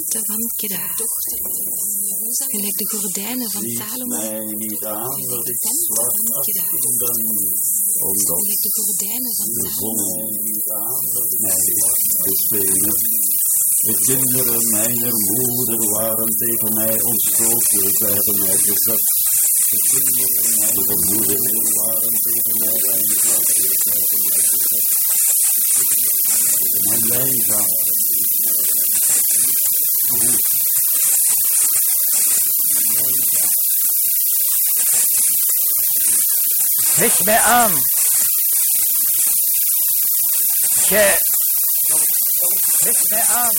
dochter van Kedaar. Gelijk de gordijnen van Salomo. Mij niet aan dat ik zwart afging dan omdat Gelijk de gordijnen van de Salomo. zon mij niet aan dat ik mij bespelen. De kinderen mijner moeder waren tegen mij ontstoken, ze hebben mij bezet. De kinderen mijner moeder waren tegen mij ontstoken, ze hebben mij bezet. Mijn wijngaard. Zeg mij aan. Gij. Zeg mij aan.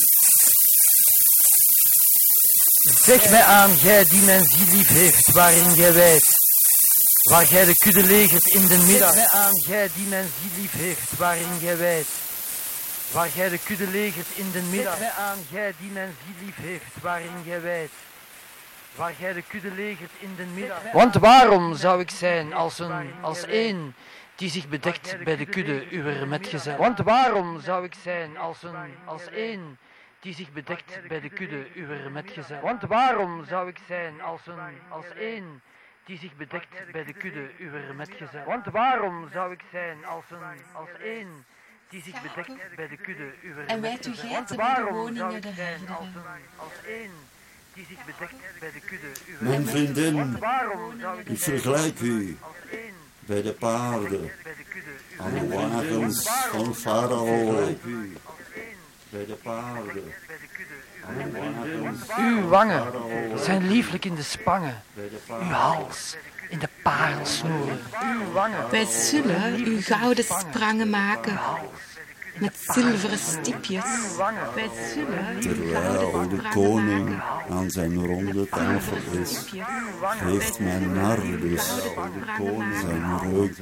Zeg mij aan, gij die mijn ziel lief heeft, waarin gij wijdt. Waar gij de kudde legert in de middag. Zeg mij aan, gij die mijn ziel lief heeft, waarin gij wijdt. Waar gij de kudde legert in de middag. Zeg mij aan, gij die mijn ziel lief heeft, waarin gij wijdt. Waar gij de kudde legert in de middag. Want waarom zou ik zijn als één die zich bedekt bij de kudde uwer metgezel? Want waarom zou ik zijn als één die zich bedekt bij de kudde uwer metgezel? Want waarom zou ik zijn als één die zich bedekt bij de kudde uwer metgezel? Want waarom zou ik zijn als één die zich bedekt bij de kudde uwer metgezel? En wij toe geiten bij de woningen der herderen. Als één die zich bedekt bij de kudde uwer. Mijn vriendin, ik vergelijk u bij de paarden aan de wagens van Farao. Bij de paarden aan de wagens. Uw wangen zijn lieflijk in de spangen, uw hals in de parelsnoeren. Uw wangen. Wij zullen uw gouden sprangen maken met zilveren stipjes. Wij zullen uw Terwijl gouden de sprangen koning maken aan zijn ronde tafel is, geeft mijn nardus zijn reuk.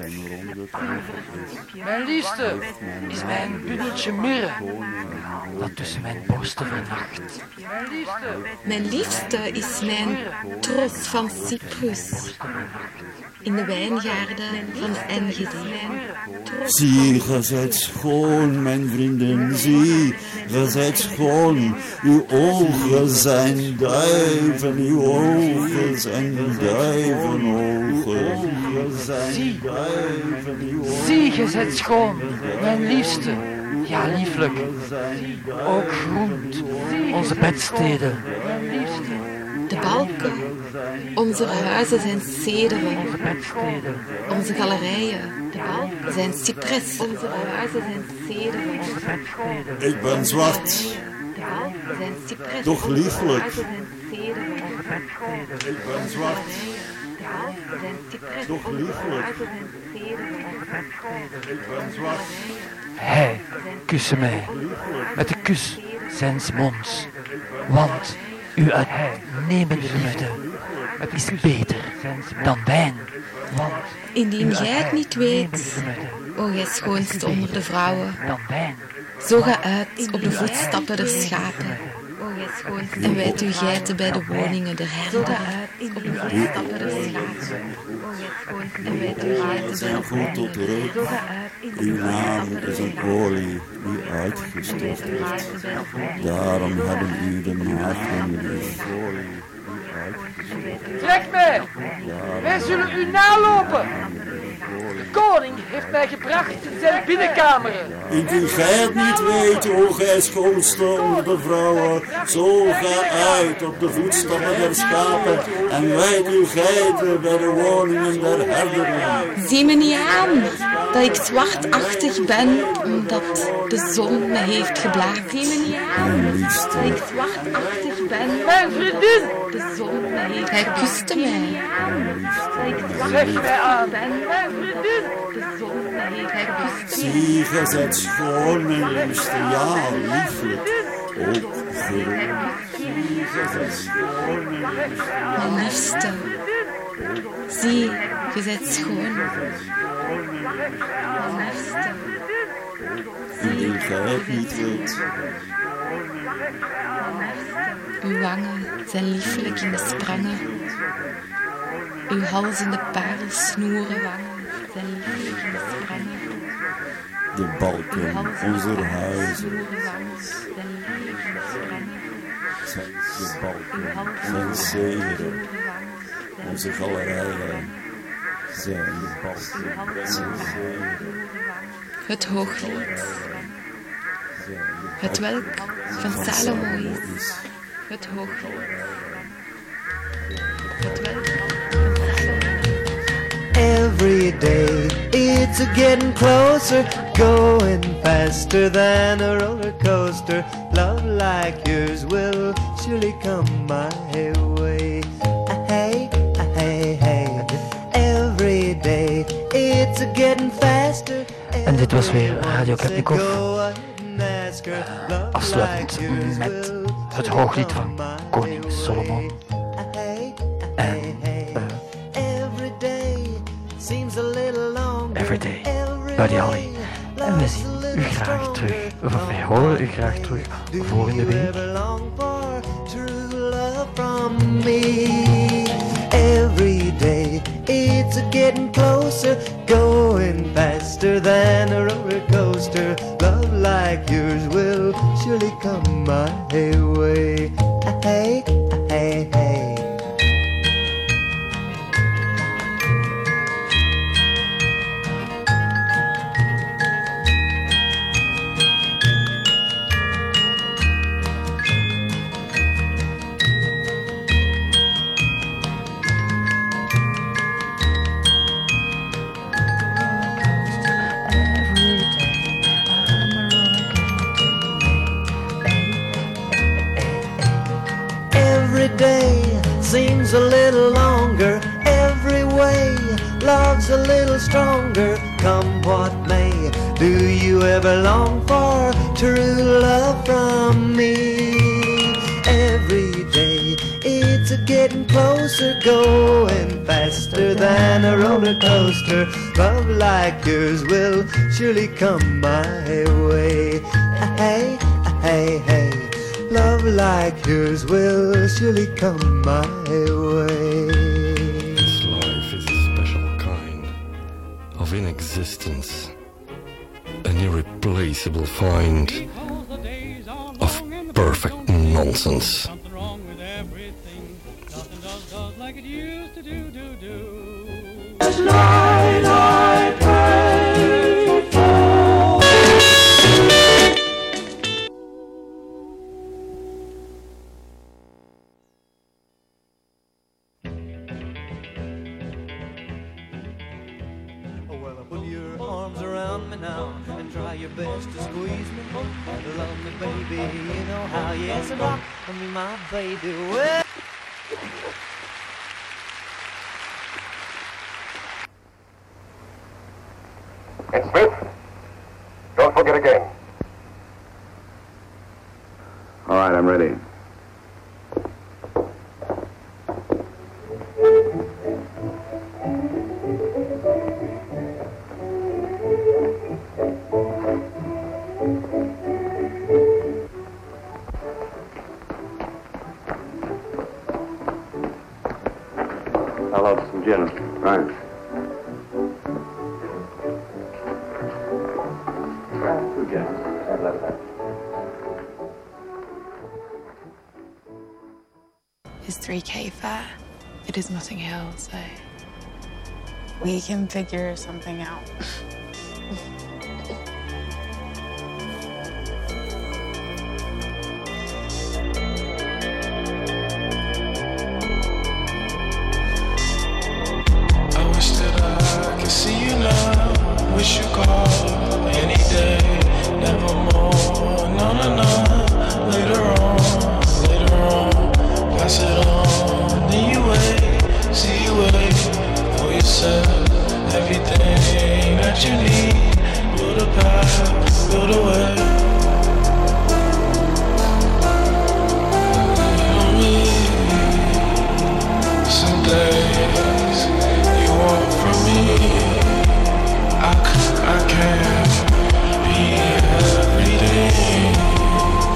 Mijn liefste is mijn bundeltje mirre, dat tussen mijn borsten vernacht. Mijn liefste is mijn tros van Cyprus in de wijngaarden van Engedi. Zie, ge zijt schoon, mijn vriendin, zie, ge zijt schoon. Uw ogen zijn duiven, uw ogen zijn duivenogen. Zie, ge zijt schoon, mijn liefste, ja lieflijk, ook groent, onze bedsteden. De balken onze huizen zijn cederen. Onze galerijen zijn cipres. Onze huizen zijn cederen. Ik ben zwart, doch lieflijk. Ik ben zwart, doch lieflijk. Ik ben zwart. Hij kuste mij met de kus zijns monds, want uw uitnemende liefde is beter dan wijn. Indien gij het niet weet, o gij schoonste onder de vrouwen, zo ga uit op de voetstappen der schapen en wijd uw geiten bij de woningen der herderen. Op de voetstappen der schapen en wijd uw geiten bij de Goed tot reuk. Uw naam is een olie die uitgestort wordt. Daarom hebben u de maagden lief. Trek mij! Wij zullen u nalopen! De koning heeft mij gebracht in zijn binnenkameren. Indien gij het niet weet, o gij schoonste onder de vrouwen, zo ga uit op de voetstappen der schapen en wijd uw geiten bij de woningen der herderen. Zie me niet aan dat ik zwartachtig ben omdat de zon me heeft geblaakt. Zie me niet aan dat ik zwartachtig ben. Mijn vriendin! De zon me heeft Hij kuste mij. Zeg mij aan! Mijn vriendin! De zon me heeft Hij kuste mij. Zie, gij zijt schoon, mijn liefste, ja, lieflijk, ook groen. Mijn liefste, zie, je bent schoon. Mijn liefste, Indien gij het niet weet, uw wangen zijn liefelijk in de sprangen. Uw hals in de parelsnoeren zijn liefelijk in de sprangen. de balken onze huizen de balken en zederen. Onze galerijen zijn de balken en zederen. Het Hooglied. Het welk van Salomo is. Het Hooglied. Het welk van Salomo. Every day it's a getting closer, going faster than a roller coaster. Love like yours will surely come my way. Hey, hey, hey. Every day it's a getting faster. En dit was weer Radio Klepnikov. Afsluitend met het Hooglied van koning Solomon. En Everyday, Buddy Holly. En we zien u graag terug, of wij horen u graag terug volgende week. Every day it's a getting closer, going faster than a roller coaster. Love like yours will surely come my way. Hey, hey, hey. Seems a little longer, every way love's a little stronger, come what may. Do you ever long for true love from me? Every day it's a getting closer, going faster than a roller coaster. Love like yours will surely come my way. Hey, hey, hey. Love like yours will surely come my way. This life is a special kind of inexistence, an irreplaceable find of perfect nonsense. Something wrong with everything. Nothing does like it used to do. Tonight I pray for. Put your arms around me now and try your best to squeeze me. Love me, baby, you know how. Yes, and rock me, my baby. Well. And Smith, don't forget again. All right, I'm ready. I'll have some gin. Thanks. Is 3K fair? It is Notting Hill, so we can figure something out. Wish you call any day, never more. No, no, no. Later on, pass it on. Then you wait, see you wait for yourself. Everything that you need, build a path, build a way. On me, some days you want from me. I can't be everything.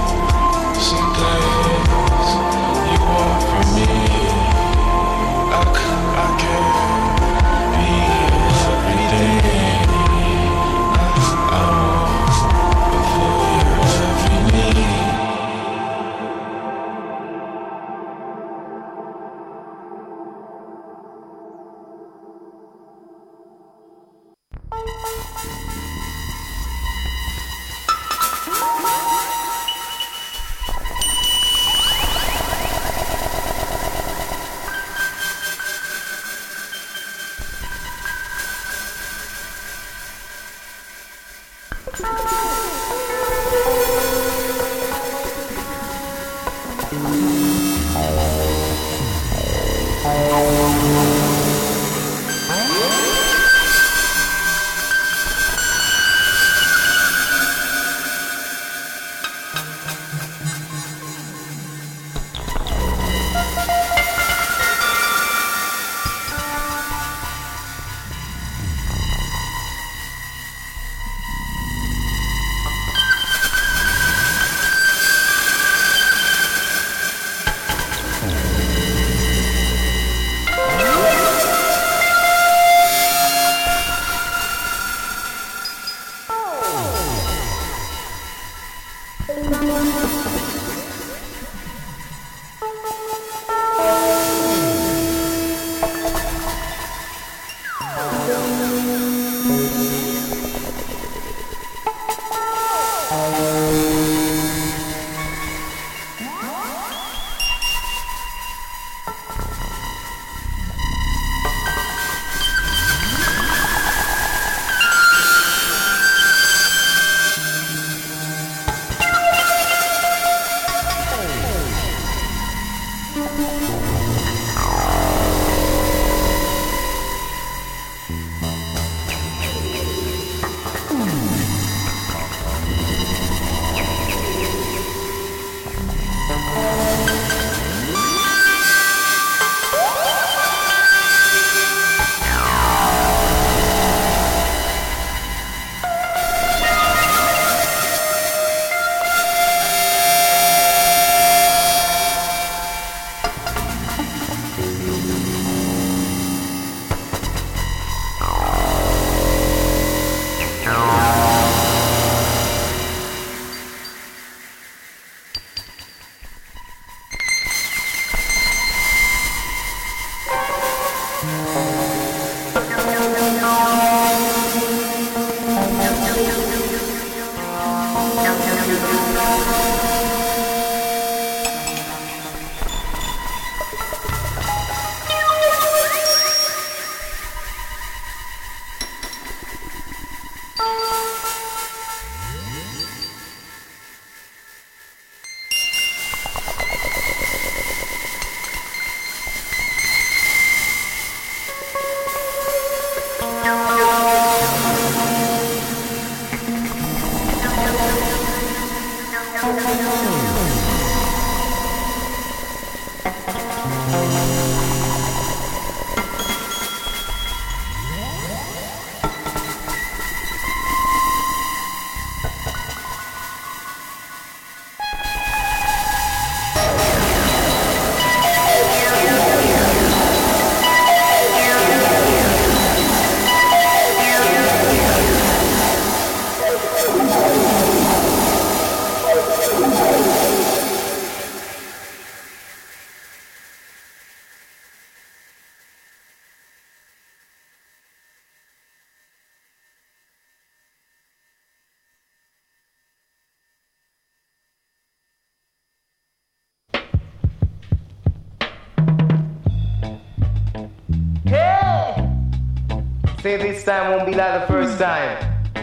Say this time won't be like the first time.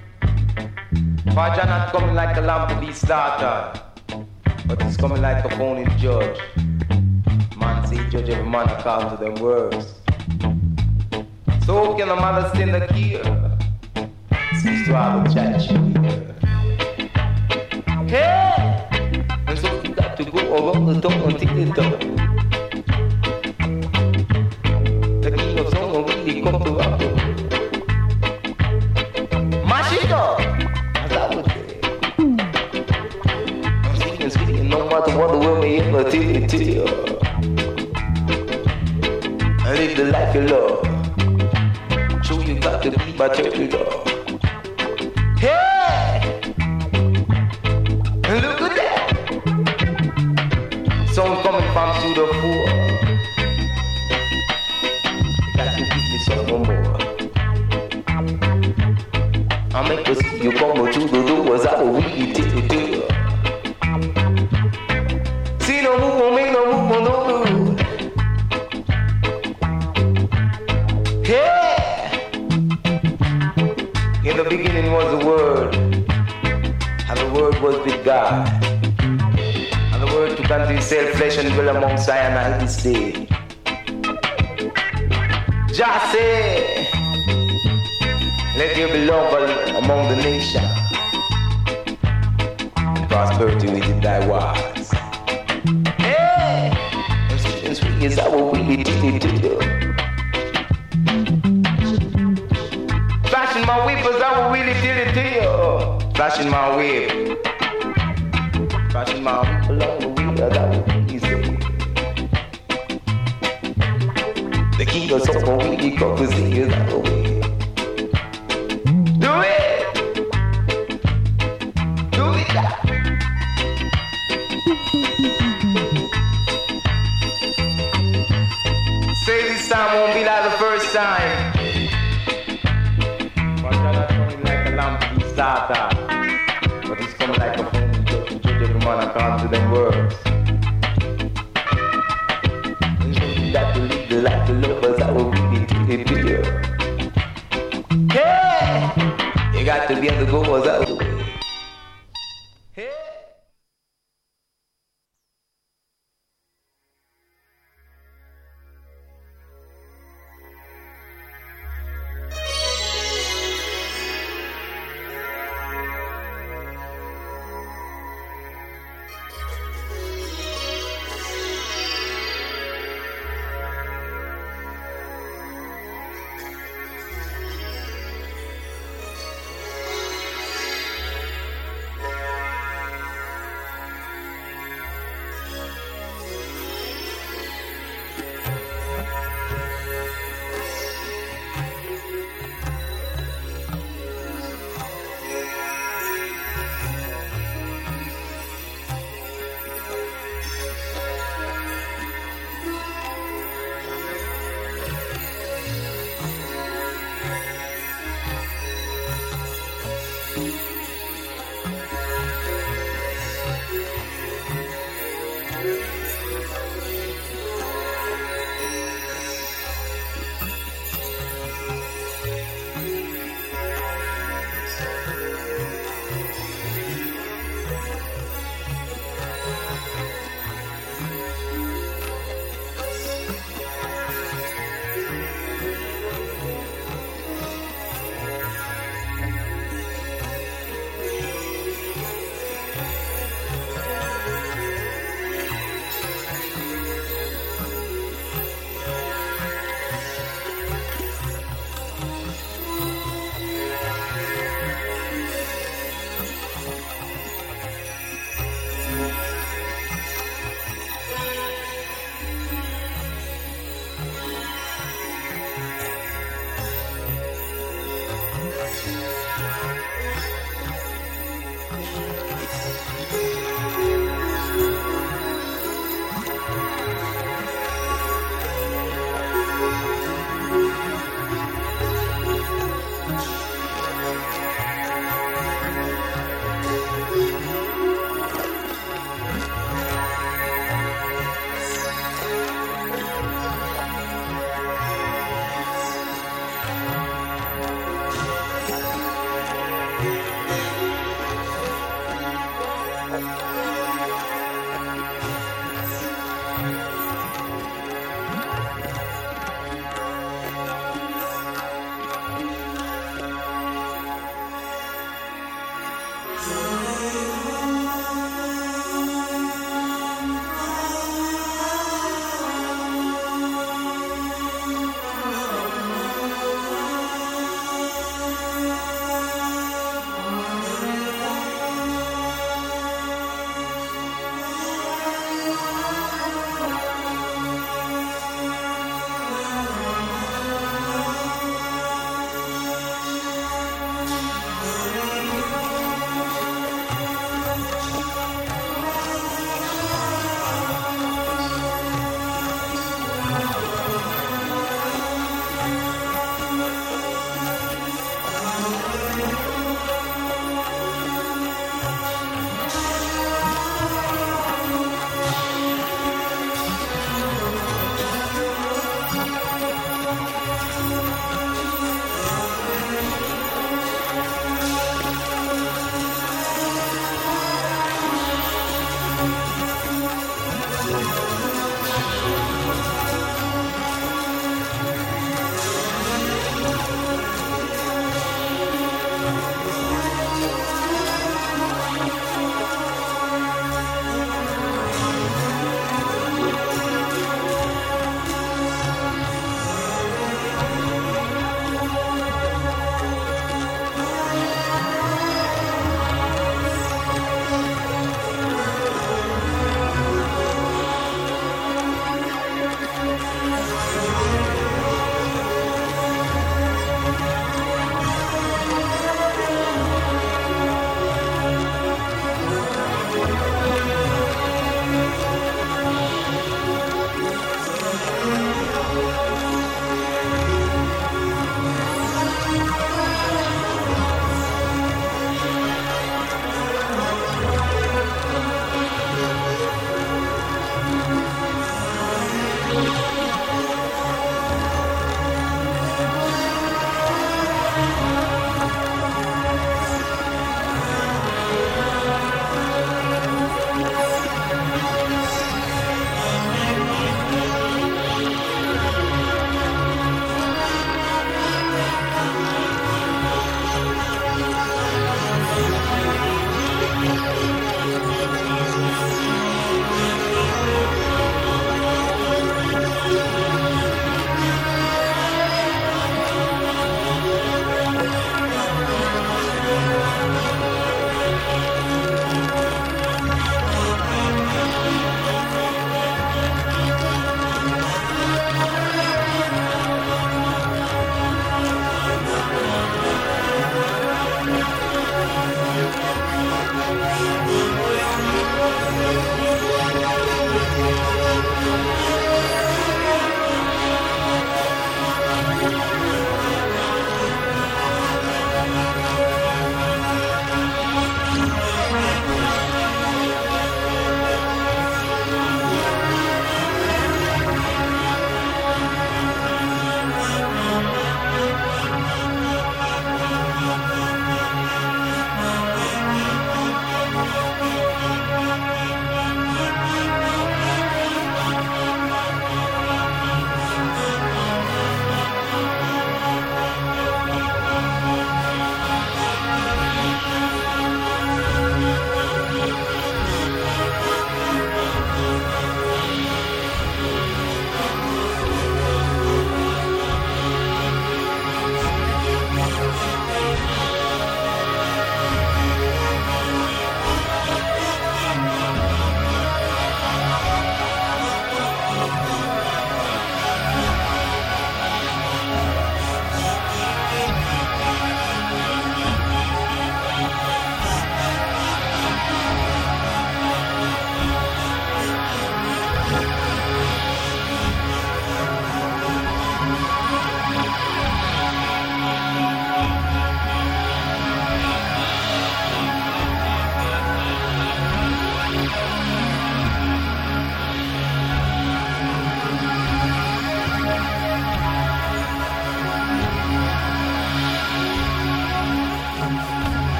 Fajr not coming like a lamb to be slaughtered, but it's coming like a phony judge. Man say judge every man according to them words. So how can a mother stand the key? Speaks to all the judge. Hey! And so you got to go around the tongue until it's done. The king of song will really come to rock. Mash it up! As I would say. I'm speaking, no matter what the world may ever tell you. And live the life you love. So you got to be my turtle dog. Hey! Look at that! Sound coming from through the floor. Got to give me some more. I make us see you come through the doors. I will really take you to you. See no move on, make no move on, no move. Yeah! In the beginning was the Word, and the Word was with God, and the Word Seek unto yourself flesh and dwell among Sinai this day. Just say, let there be love among the nations, and prosperity within thy walls. Hey, and sweet and sweet is our willy tilly to you. Flashing my whip is our willy tilly to you. Flashing my whip. Flashing my whip along the wheel of our willy tilly. The king of soul willy covers is our way. Do it! Do it! Say this time won't be like the first time. But you're not coming like a lamb to be started. But it's coming like a phone to judge every man according to them words. And you got to live the life of lovers that will be to you. Hey! You got to be on the goers out of the way. Hey!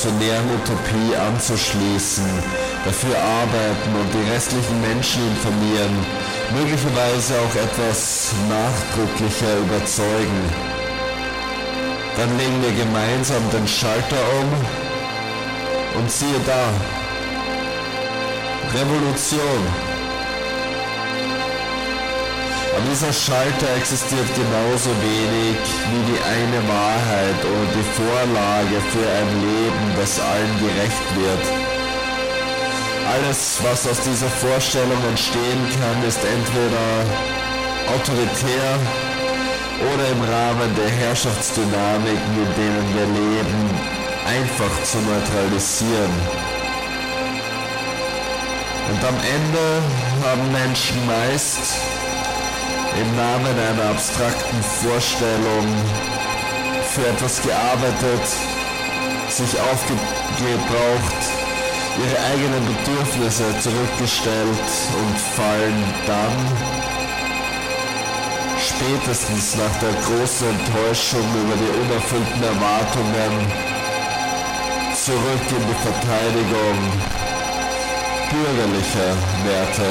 revolutionären Utopie anzuschließen, dafür arbeiten und die restlichen Menschen informieren, möglicherweise auch etwas nachdrücklicher überzeugen. Dann legen wir gemeinsam den Schalter um und siehe da, Revolution. Aber dieser Schalter existiert genauso wenig wie die eine Wahrheit oder die Vorlage für ein Leben, das allen gerecht wird. Alles, was aus dieser Vorstellung entstehen kann, ist entweder autoritär oder im Rahmen der Herrschaftsdynamiken, in denen wir leben, einfach zu neutralisieren. Und am Ende haben Menschen meist im Namen einer abstrakten Vorstellung für etwas gearbeitet, sich aufgebraucht, ihre eigenen Bedürfnisse zurückgestellt und fallen dann, spätestens nach der großen Enttäuschung über die unerfüllten Erwartungen, zurück in die Verteidigung bürgerlicher Werte.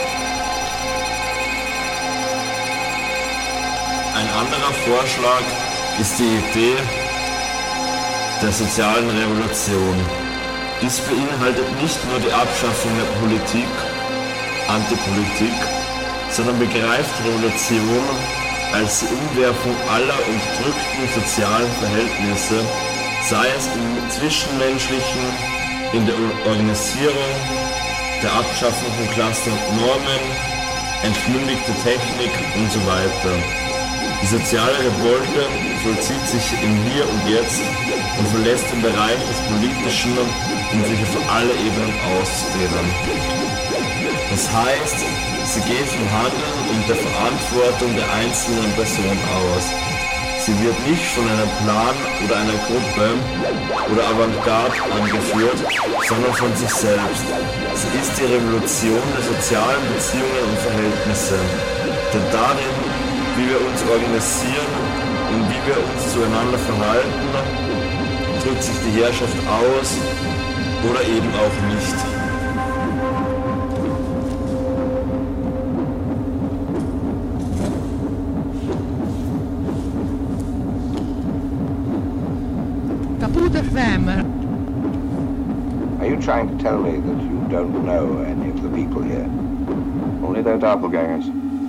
Ein anderer Vorschlag ist die Idee der sozialen Revolution. Dies beinhaltet nicht nur die Abschaffung der Politik, Antipolitik, sondern begreift Revolution als die Umwerfung aller unterdrückten sozialen Verhältnisse, sei es im Zwischenmenschlichen, in der Organisierung, der Abschaffung von Klassen und Normen, entmündigte Technik und so weiter. Die soziale Revolte vollzieht sich im Hier und Jetzt und verlässt den Bereich des Politischen, um sich auf alle Ebenen auszudehnen. Das heißt, sie geht vom Handeln und der Verantwortung der einzelnen Person aus. Sie wird nicht von einem Plan oder einer Gruppe oder Avantgarde angeführt, sondern von sich selbst. Sie ist die Revolution der sozialen Beziehungen und Verhältnisse. Denn darin, wie wir uns organisieren und wie wir uns zueinander verhalten, drückt sich die Herrschaft aus oder eben auch nicht. Are you trying to tell me that you don't know any of the people here? Only their doppelgangers.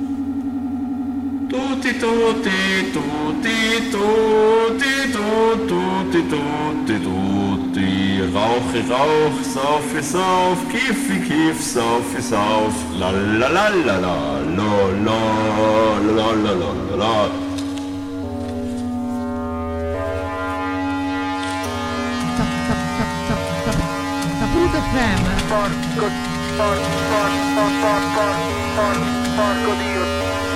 Tutti, tutti, tutti, tutti, tutti, tutti, tutti, Rauche, Rauch, Saufe, Sauf, Kiffi, Kiff, Saufe, Sauf, la la la la la, la la la la la la. Porco Dio.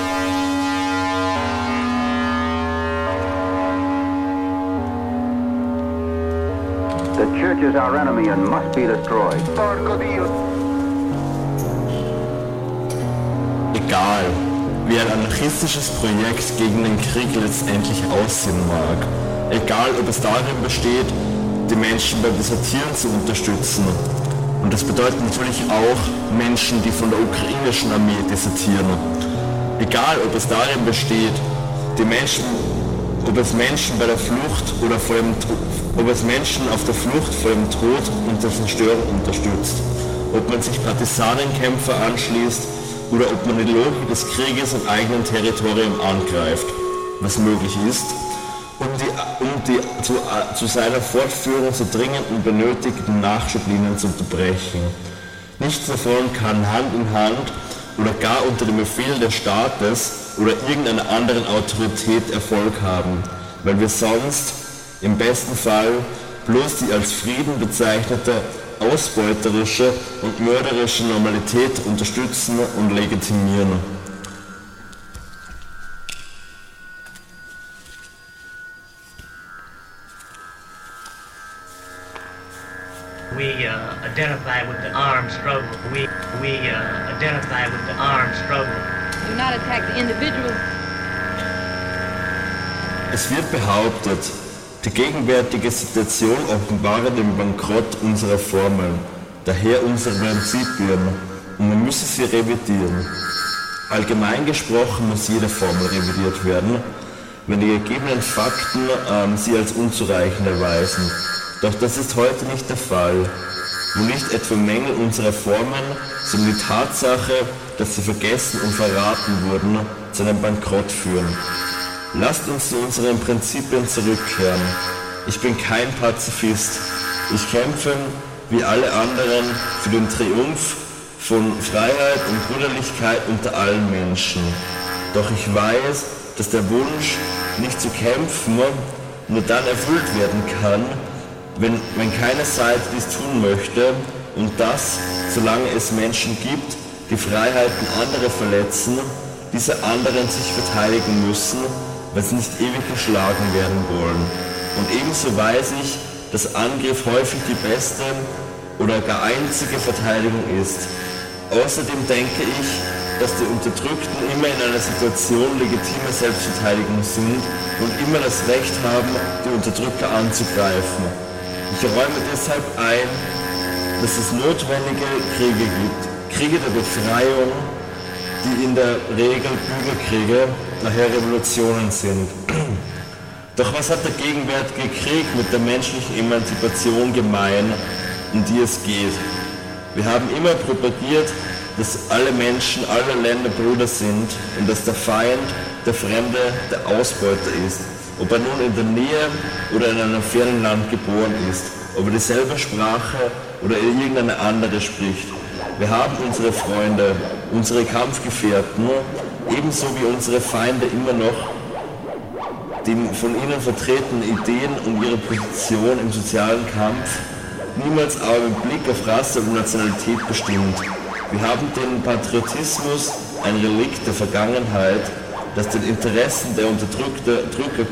The church is our enemy and must be destroyed. Porco Dio. Egal, wie ein anarchistisches Projekt gegen den Krieg letztendlich aussehen mag, egal ob es darin besteht, die Menschen beim Desertieren zu unterstützen. Und das bedeutet natürlich auch Menschen, die von der ukrainischen Armee desertieren. Egal, ob es darin besteht, ob es Menschen bei der Flucht oder ob es Menschen auf der Flucht vor dem Tod und der Zerstörung unterstützt. Ob man sich Partisanenkämpfer anschließt oder ob man die Logik des Krieges im eigenen Territorium angreift, was möglich ist, um die zu seiner Fortführung so dringend benötigten Nachschublinien zu unterbrechen. Nichts davon kann Hand in Hand oder gar unter dem Befehl des Staates oder irgendeiner anderen Autorität Erfolg haben, weil wir sonst im besten Fall bloß die als Frieden bezeichnete ausbeuterische und mörderische Normalität unterstützen und legitimieren. We identify with the armed struggle. We identify with the armed struggle. Do not attack the individual. Es wird behauptet, Die gegenwärtige Situation offenbare den Bankrott unserer Formeln, daher unsere Prinzipien, und wir müssen sie revidieren. Allgemein gesprochen muss jede Formel revidiert werden, wenn die gegebenen Fakten sie als unzureichend erweisen. Doch das ist heute nicht der Fall, wo nicht etwa Mängel unserer Formen, sondern die Tatsache, dass sie vergessen und verraten wurden, zu einem Bankrott führen. Lasst uns zu unseren Prinzipien zurückkehren. Ich bin kein Pazifist. Ich kämpfe, wie alle anderen, für den Triumph von Freiheit und Brüderlichkeit unter allen Menschen. Doch ich weiß, dass der Wunsch, nicht zu kämpfen, nur dann erfüllt werden kann, wenn keine Seite dies tun möchte, und das, solange es Menschen gibt, die Freiheiten anderer verletzen, diese anderen sich verteidigen müssen, weil sie nicht ewig geschlagen werden wollen. Und ebenso weiß ich, dass Angriff häufig die beste oder gar einzige Verteidigung ist. Außerdem denke ich, dass die Unterdrückten immer in einer Situation legitimer Selbstverteidigung sind und immer das Recht haben, die Unterdrücker anzugreifen. Ich räume deshalb ein, dass es notwendige Kriege gibt. Kriege der Befreiung, die in der Regel Bürgerkriege, daher Revolutionen sind. Doch was hat der gegenwärtige Krieg mit der menschlichen Emanzipation gemein, um die es geht? Wir haben immer propagiert, dass alle Menschen, alle Länder Brüder sind und dass der Feind, der Fremde, der Ausbeuter ist. Ob er nun in der Nähe oder in einem fernen Land geboren ist, ob er dieselbe Sprache oder irgendeine andere spricht. Wir haben unsere Freunde, unsere Kampfgefährten, ebenso wie unsere Feinde immer noch die von ihnen vertretenen Ideen und ihre Position im sozialen Kampf, niemals aber mit Blick auf Rasse und Nationalität bestimmt. Wir haben den Patriotismus, ein Relikt der Vergangenheit, das den Interessen der Unterdrücker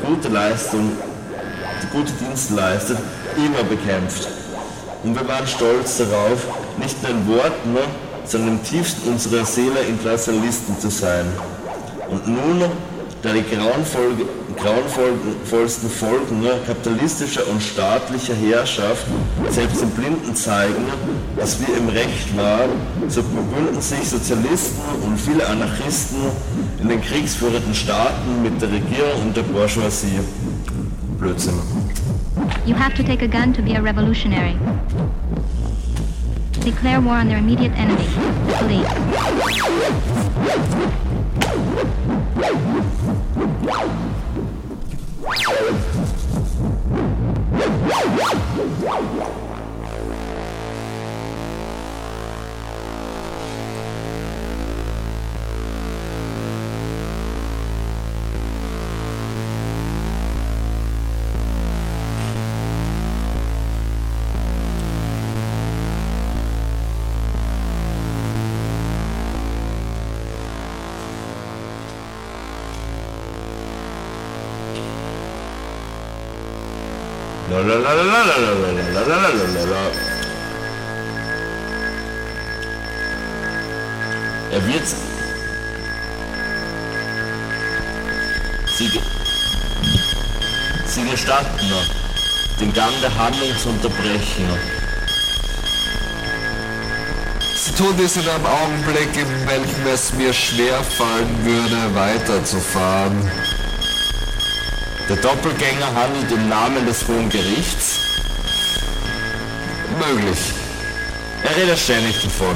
gute Dienste leistet, immer bekämpft. Und wir waren stolz darauf, nicht nur in Worten, sondern im tiefsten unserer Seele Internationalisten zu sein. Und nun, da die grauenvollsten Folgen kapitalistischer und staatlicher Herrschaft selbst den Blinden zeigen, dass wir im Recht waren, so verbünden sich Sozialisten und viele Anarchisten in den kriegsführenden Staaten mit der Regierung und der Bourgeoisie. Blödsinn. You have to take a gun to be a revolutionary. Declare war on their immediate enemy, the police. Er wird sie gestatten, den Gang der Handlung zu unterbrechen. Sie tun dies in einem Augenblick, in welchem es mir schwer fallen würde, weiterzufahren. Der Doppelgänger handelt im Namen des Hohen Gerichts? Möglich. Er redet ständig davon.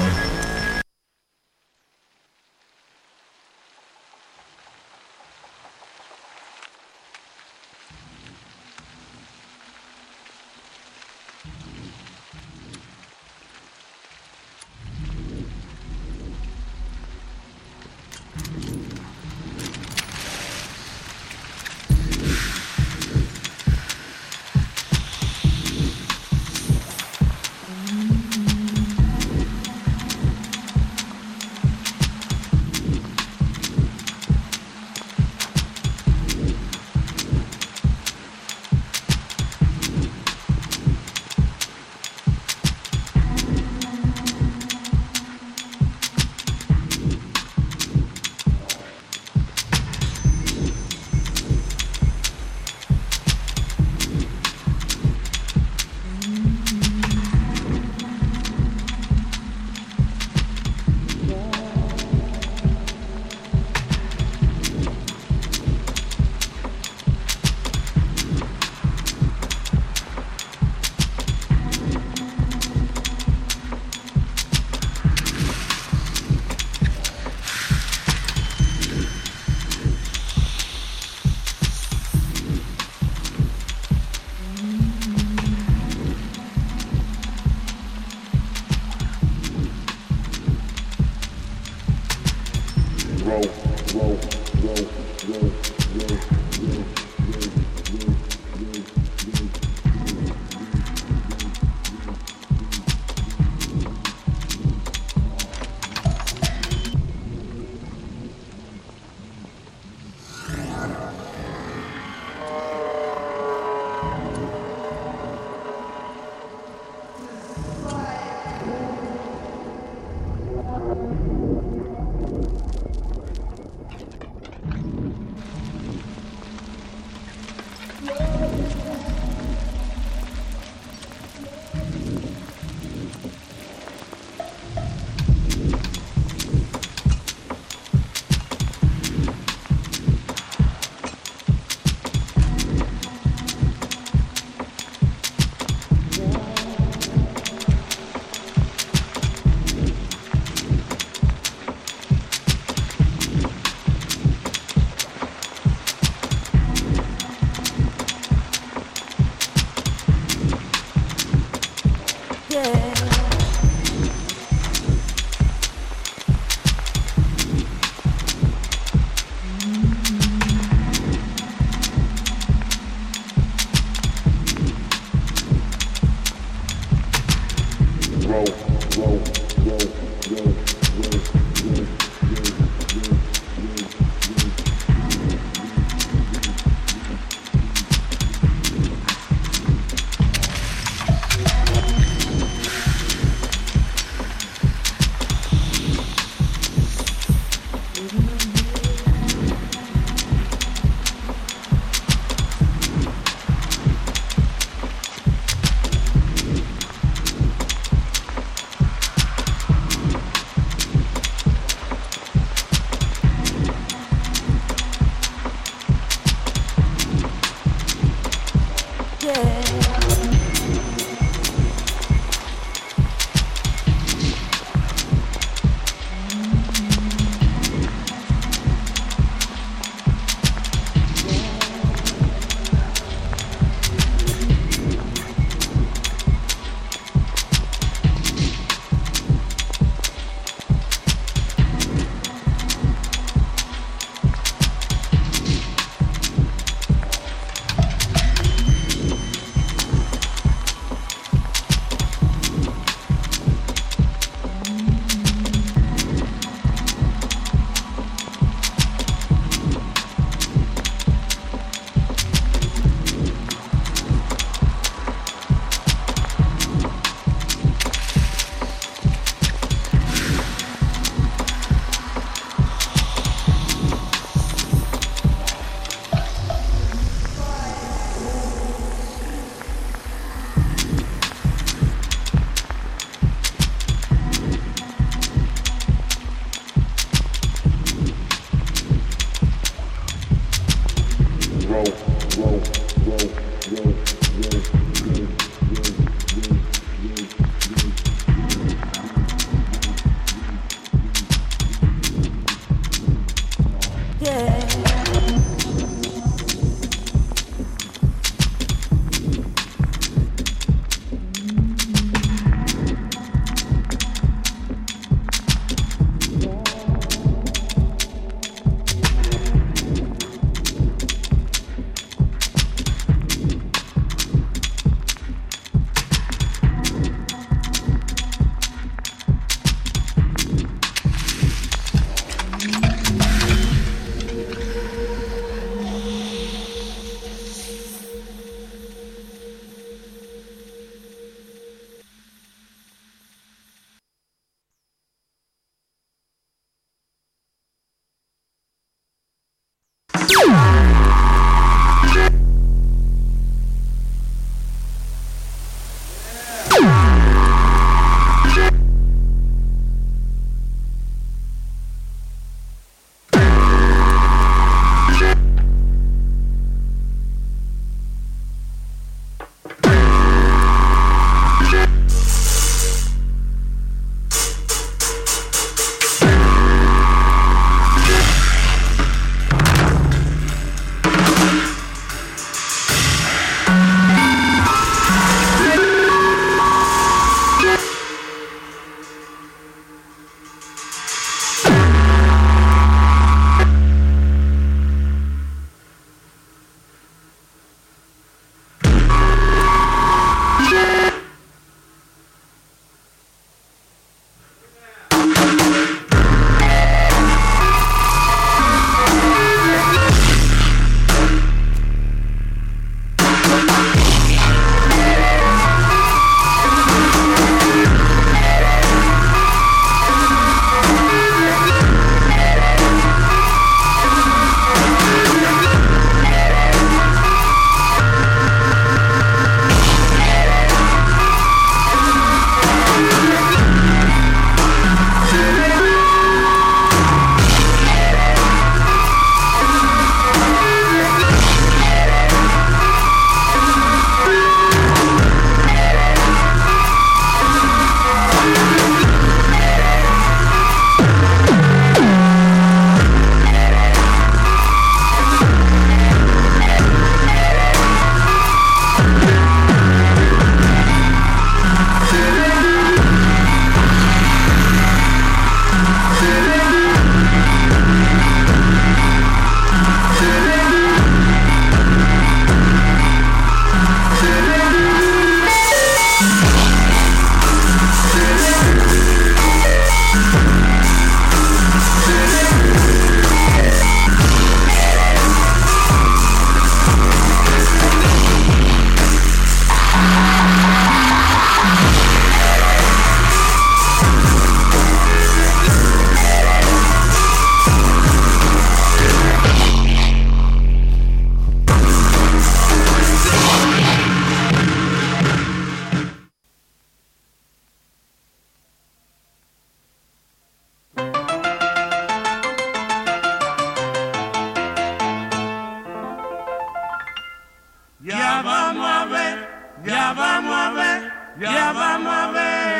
Ya vamos a ver, ya vamos a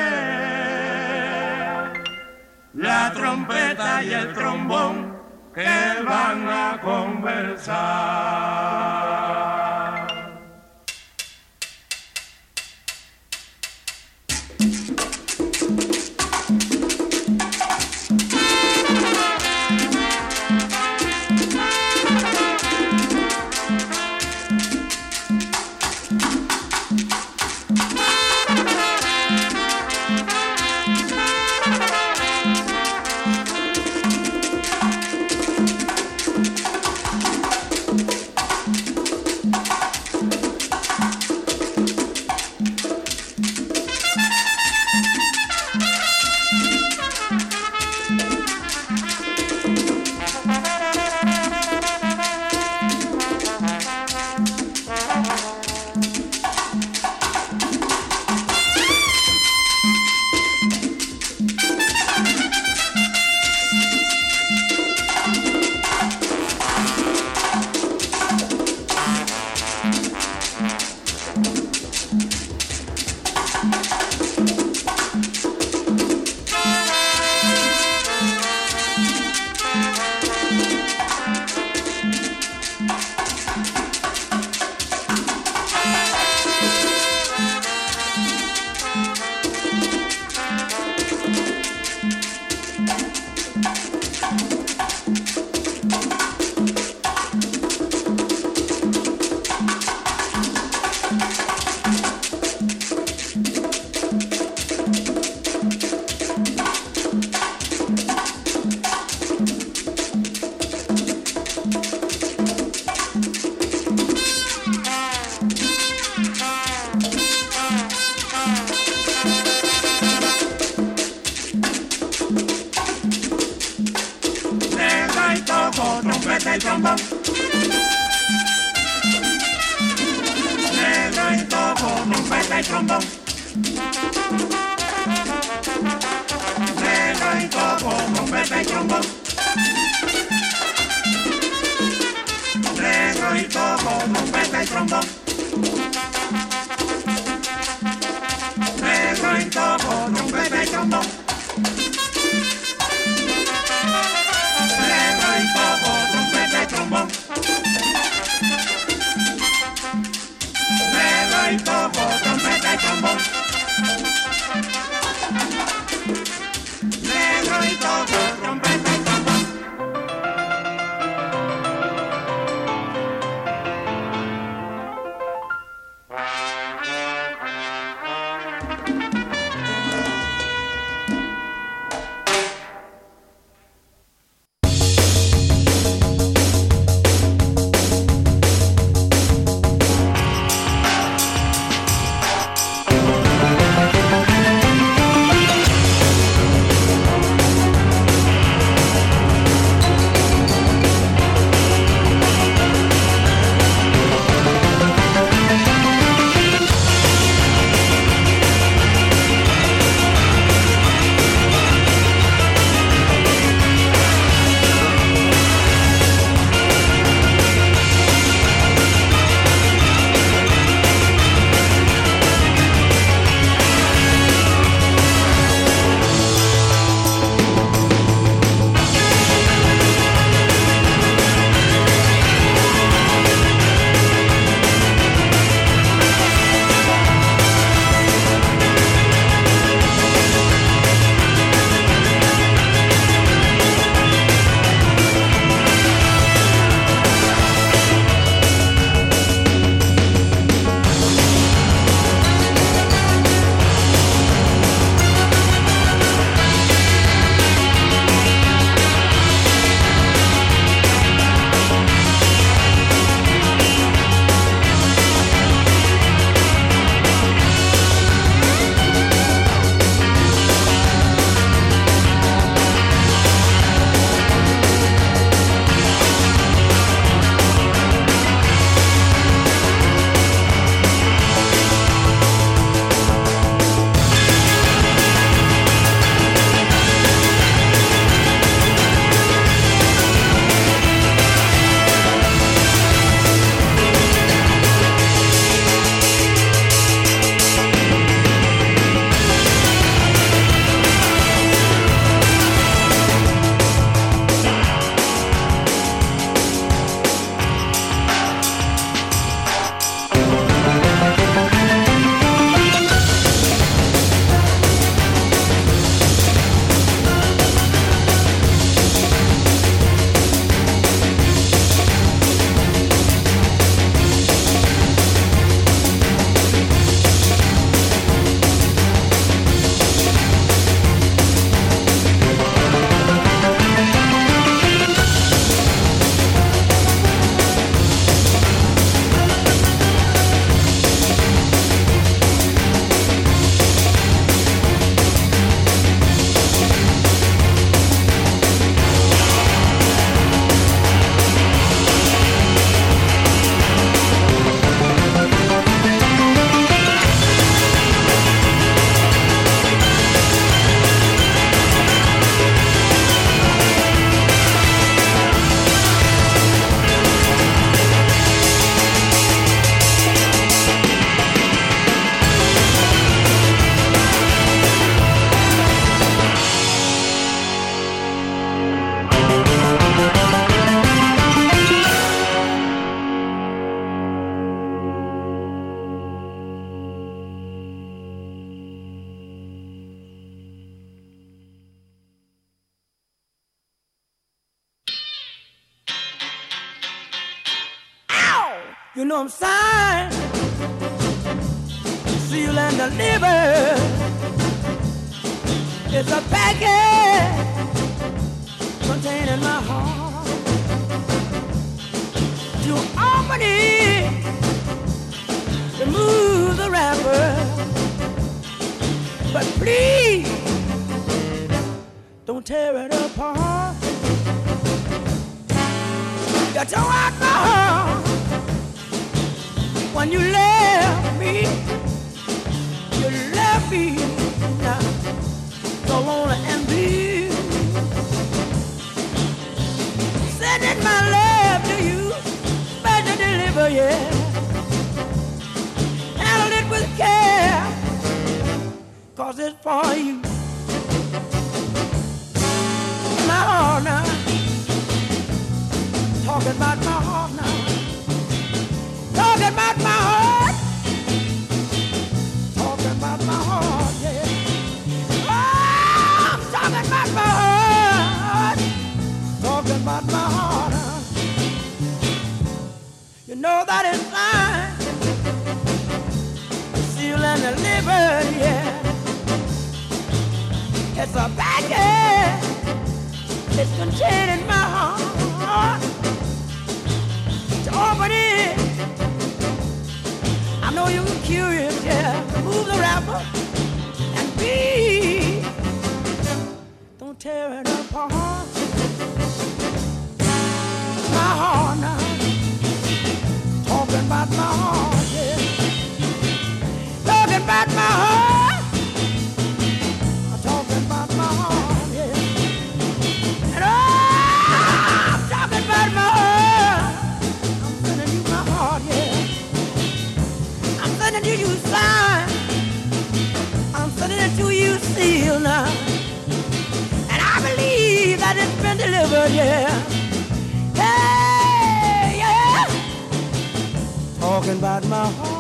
ver la trompeta y el trombón que van a conversar. trompeta y trombón. Negro y topo, trompeta y trombón. Negro y topo, trompeta y trombón. Negro y topo, trompeta y trombón. Negro y topo, trompeta y trombón. Negro y topo, trompeta y trombón. Negro y topo, trompeta y trombón. Negro y topo, trompeta y trombón. You know I'm signed, sealed and delivered. It's a package containing my heart. To open it, remove the wrapper, but please don't tear it apart. You tore out my heart when you left me. You left me now so lonely and blue. Sending my love to you, better deliver, yeah. Handle it with care, 'cause it's for you. My heart now, talking about my heart now, talking about my heart, talking about my heart, yeah. Oh, I'm talking about my heart, talking about my heart. You know that it's fine, sealed and delivered, yeah. It's a package, it's containing my heart. To open it, I know you're curious, yeah. Remove the wrapper and be, don't tear it apart. My heart now, talking about my heart, yeah. Talking about my heart, talking about my heart, yeah. And oh, I'm talking about my heart. I'm sending you my heart, yeah. I'm sending you sign. I'm sending it to you sealed now. And I believe that it's been delivered, yeah. Hey, yeah. Talking about my heart.